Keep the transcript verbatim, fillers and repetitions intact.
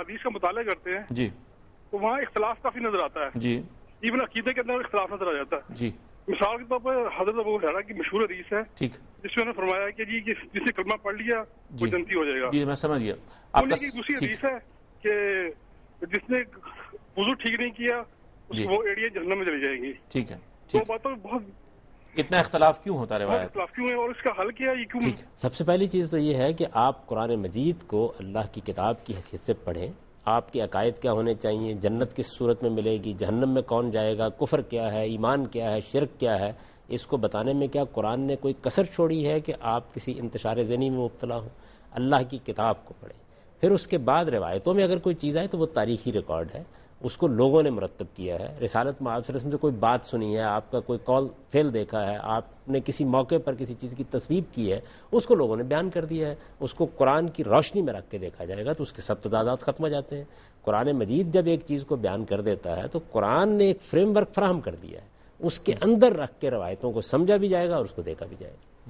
احادیث کا مطالعہ کرتے ہیں جی تو وہاں اختلاف کافی نظر آتا ہے. جی ایون عقیدے کے اندر اختلاف نظر آ جاتا ہے. جی مثال کے طور پر حضرت ابو ہریرہ کی مشہور حدیث ہے ٹھیک جس میں انہوں نے فرمایا کہ جی جس نے کلمہ پڑھ لیا وہ جی جنتی ہو جائے گا. جی میں سمجھ گیا آپ انہیں کا. کی دوسری ٹھیک حدیث ہے کہ جس نے وضو ٹھیک نہیں کیا اس جی. وہ ایڑیاں جہنم میں چلی جائیں گی. ٹھیک ہے تو ٹھیک. باتوں بہت اتنا اختلاف کیوں ہوتا ہے بہت روایت؟ اختلاف کیوں ہے اور اس کا حل کیا ہے یہ کیوں؟ ٹھیک. سب سے پہلی چیز تو یہ ہے کہ آپ قرآن مجید کو اللہ کی کتاب کی حیثیت سے پڑھیں. آپ کے عقائد کیا ہونے چاہیے، جنت کس صورت میں ملے گی، جہنم میں کون جائے گا، کفر کیا ہے، ایمان کیا ہے، شرک کیا ہے، اس کو بتانے میں کیا قرآن نے کوئی کسر چھوڑی ہے کہ آپ کسی انتشار ذہنی میں مبتلا ہوں؟ اللہ کی کتاب کو پڑھیں. پھر اس کے بعد روایتوں میں اگر کوئی چیز آئے تو وہ تاریخی ریکارڈ ہے، اس کو لوگوں نے مرتب کیا ہے. رسالت میں آپ صلی اللہ علیہ وسلم سے کوئی بات سنی ہے، آپ کا کوئی کال فیل دیکھا ہے، آپ نے کسی موقع پر کسی چیز کی تصویب کی ہے، اس کو لوگوں نے بیان کر دیا ہے. اس کو قرآن کی روشنی میں رکھ کے دیکھا جائے گا تو اس کے سب تضادات ختم ہو جاتے ہیں. قرآن مجید جب ایک چیز کو بیان کر دیتا ہے تو قرآن نے ایک فریم ورک فراہم کر دیا ہے، اس کے اندر رکھ کے روایتوں کو سمجھا بھی جائے گا اور اس کو دیکھا بھی جائے گا.